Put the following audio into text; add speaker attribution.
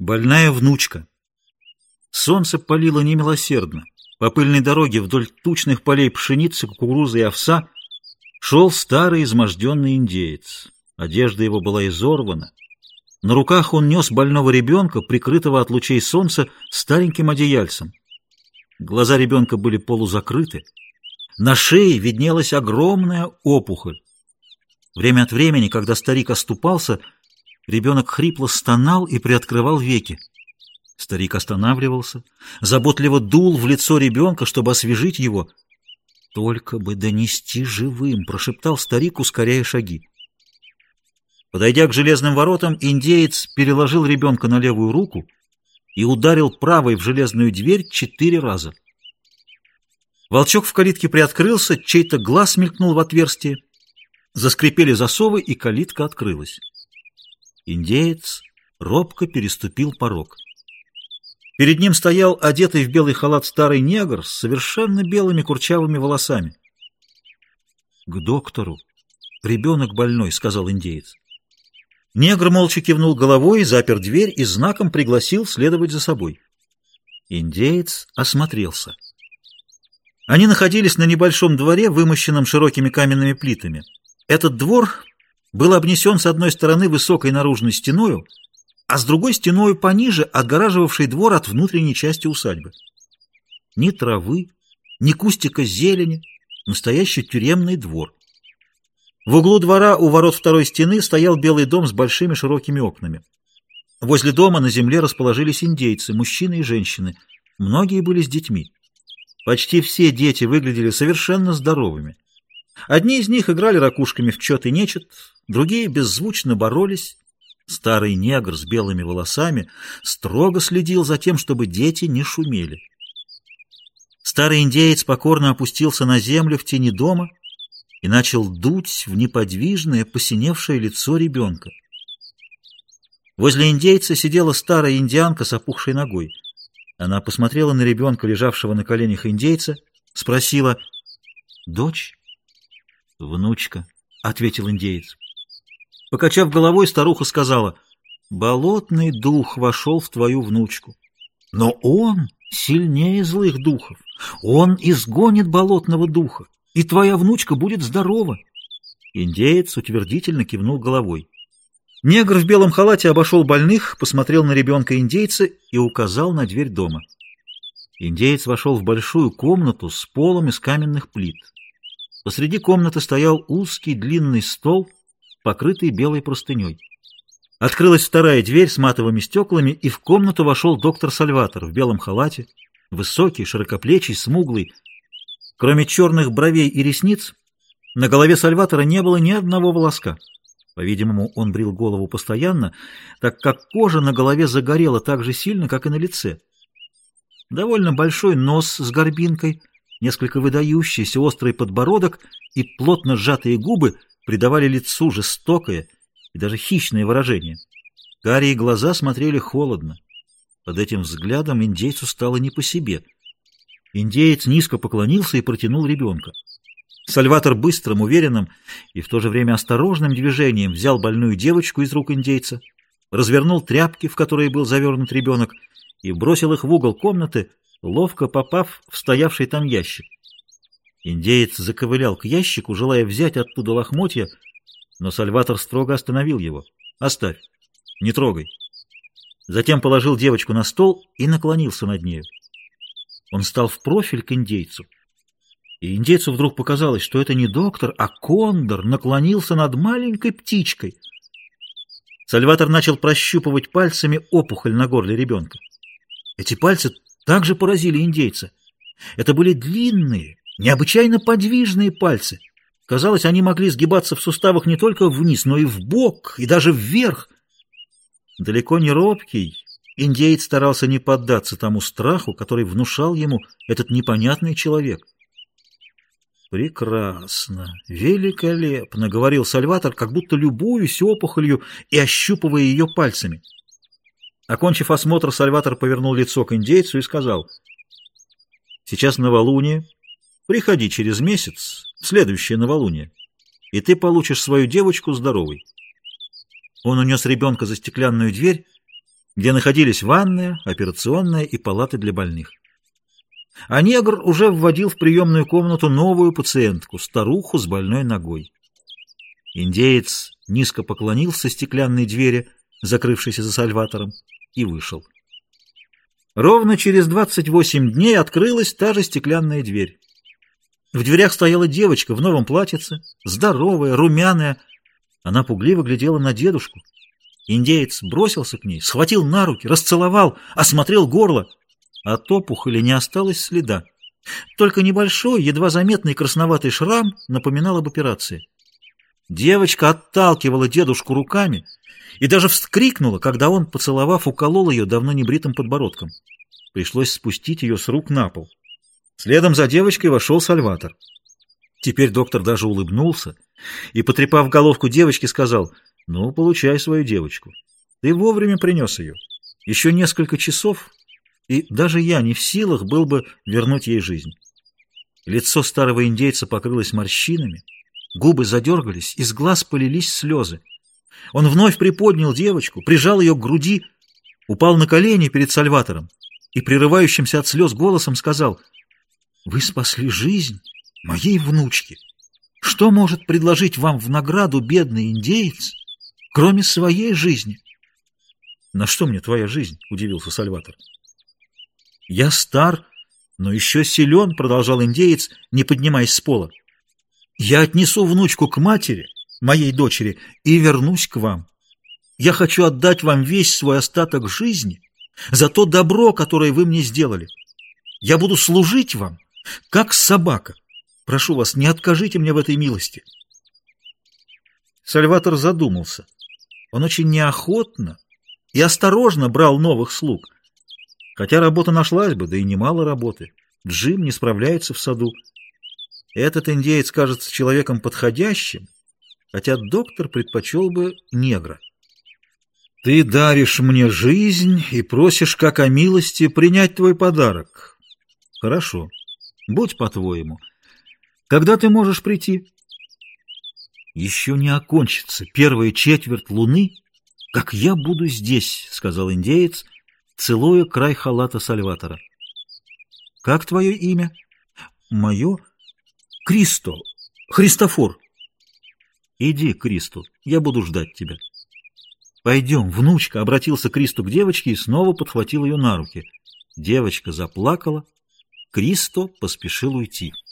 Speaker 1: Больная внучка. Солнце палило немилосердно. По пыльной дороге вдоль тучных полей пшеницы, кукурузы и овса шел старый изможденный индеец. Одежда его была изорвана. На руках он нес больного ребенка, прикрытого от лучей солнца стареньким одеяльцем. Глаза ребенка были полузакрыты. На шее виднелась огромная опухоль. Время от времени, когда старик оступался, ребенок хрипло стонал и приоткрывал веки. Старик останавливался, заботливо дул в лицо ребенка, чтобы освежить его. «Только бы донести живым!» — прошептал старик, ускоряя шаги. Подойдя к железным воротам, индеец переложил ребенка на левую руку и ударил правой в железную дверь 4 раза. Волчок в калитке приоткрылся, чей-то глаз мелькнул в отверстие. Заскрипели засовы, и калитка открылась. Индеец робко переступил порог. Перед ним стоял одетый в белый халат старый негр с совершенно белыми курчавыми волосами. — К доктору. Ребенок больной, — сказал индеец. Негр молча кивнул головой, запер дверь и знаком пригласил следовать за собой. Индеец осмотрелся. Они находились на небольшом дворе, вымощенном широкими каменными плитами. Этот двор был обнесен с одной стороны высокой наружной стеною, а с другой стеною пониже, отгораживавшей двор от внутренней части усадьбы. Ни травы, ни кустика зелени, настоящий тюремный двор. В углу двора у ворот второй стены стоял белый дом с большими широкими окнами. Возле дома на земле расположились индейцы, мужчины и женщины. Многие были с детьми. Почти все дети выглядели совершенно здоровыми. Одни из них играли ракушками в чет и нечет, другие беззвучно боролись. Старый негр с белыми волосами строго следил за тем, чтобы дети не шумели. Старый индеец покорно опустился на землю в тени дома и начал дуть в неподвижное, посиневшее лицо ребенка. Возле индейца сидела старая индианка с опухшей ногой. Она посмотрела на ребенка, лежавшего на коленях индейца, спросила: «Дочь?» «Внучка», — ответил индеец. Покачав головой, старуха сказала: «Болотный дух вошел в твою внучку. Но он сильнее злых духов. Он изгонит болотного духа, и твоя внучка будет здорова». Индеец утвердительно кивнул головой. Негр в белом халате обошел больных, посмотрел на ребенка индейца и указал на дверь дома. Индеец вошел в большую комнату с полом из каменных плит. Посреди комнаты стоял узкий длинный стол, покрытый белой простыней. Открылась вторая дверь с матовыми стеклами, и в комнату вошел доктор Сальватор в белом халате, высокий, широкоплечий, смуглый. Кроме черных бровей и ресниц, на голове Сальватора не было ни одного волоска. По-видимому, он брил голову постоянно, так как кожа на голове загорела так же сильно, как и на лице. Довольно большой нос с горбинкой, несколько выдающийся острый подбородок и плотно сжатые губы придавали лицу жестокое и даже хищное выражение. Карие глаза смотрели холодно. Под этим взглядом индейцу стало не по себе. Индеец низко поклонился и протянул ребенка. Сальватор быстрым, уверенным и в то же время осторожным движением взял больную девочку из рук индейца, развернул тряпки, в которые был завернут ребенок, и бросил их в угол комнаты, ловко попав в стоявший там ящик. Индеец заковылял к ящику, желая взять оттуда лохмотья, но Сальватор строго остановил его. «Оставь, не трогай». Затем положил девочку на стол и наклонился над нею. Он стал в профиль к индейцу. И индейцу вдруг показалось, что это не доктор, а кондор наклонился над маленькой птичкой. Сальватор начал прощупывать пальцами опухоль на горле ребенка. Эти пальцы также поразили индейца. Это были длинные, необычайно подвижные пальцы. Казалось, они могли сгибаться в суставах не только вниз, но и вбок, и даже вверх. Далеко не робкий, индеец старался не поддаться тому страху, который внушал ему этот непонятный человек. «Прекрасно, великолепно», — говорил Сальватор, как будто любуясь опухолью и ощупывая ее пальцами. Окончив осмотр, Сальватор повернул лицо к индейцу и сказал: «Сейчас новолуние. Приходи через месяц, в следующее новолуние, и ты получишь свою девочку здоровой». Он унес ребенка за стеклянную дверь, где находились ванная, операционная и палаты для больных. А негр уже вводил в приемную комнату новую пациентку, старуху с больной ногой. Индеец низко поклонился стеклянной двери, закрывшейся за Сальватором, и вышел. Ровно через 28 дней открылась та же стеклянная дверь. В дверях стояла девочка в новом платьице, здоровая, румяная. Она пугливо глядела на дедушку. Индеец бросился к ней, схватил на руки, расцеловал, осмотрел горло. От опухоли не осталось следа. Только небольшой, едва заметный красноватый шрам напоминал об операции. Девочка отталкивала дедушку руками и даже вскрикнула, когда он, поцеловав, уколол ее давно небритым подбородком. Пришлось спустить ее с рук на пол. Следом за девочкой вошел Сальватор. Теперь доктор даже улыбнулся и, потрепав головку девочки, сказал: «Ну, получай свою девочку. Ты вовремя принес ее. Еще несколько часов, и даже я не в силах был бы вернуть ей жизнь». Лицо старого индейца покрылось морщинами, губы задергались, из глаз полились слезы. Он вновь приподнял девочку, прижал ее к груди, упал на колени перед Сальватором и прерывающимся от слез голосом сказал: «Вы спасли жизнь моей внучки. Что может предложить вам в награду бедный индеец, кроме своей жизни?» «На что мне твоя жизнь?» — удивился Сальватор. «Я стар, но еще силен», — продолжал индеец, не поднимаясь с пола. «Я отнесу внучку к матери, моей дочери, и вернусь к вам. Я хочу отдать вам весь свой остаток жизни за то добро, которое вы мне сделали. Я буду служить вам, как собака. Прошу вас, не откажите мне в этой милости». Сальватор задумался. Он очень неохотно и осторожно брал новых слуг. Хотя работа нашлась бы, да и немало работы. Джим не справляется в саду. Этот индеец кажется человеком подходящим, хотя доктор предпочел бы негра. «Ты даришь мне жизнь и просишь, как о милости, принять твой подарок. Хорошо, будь по-твоему. Когда ты можешь прийти?» «Еще не окончится первая четверть луны, как я буду здесь», — сказал индеец, целуя край халата Сальватора. «Как твое имя?» «Мое? Кристо. Христофор». «Иди, Кристо, я буду ждать тебя». «Пойдем, внучка», — обратился Кристо к девочке и снова подхватил ее на руки. Девочка заплакала, Кристо поспешил уйти.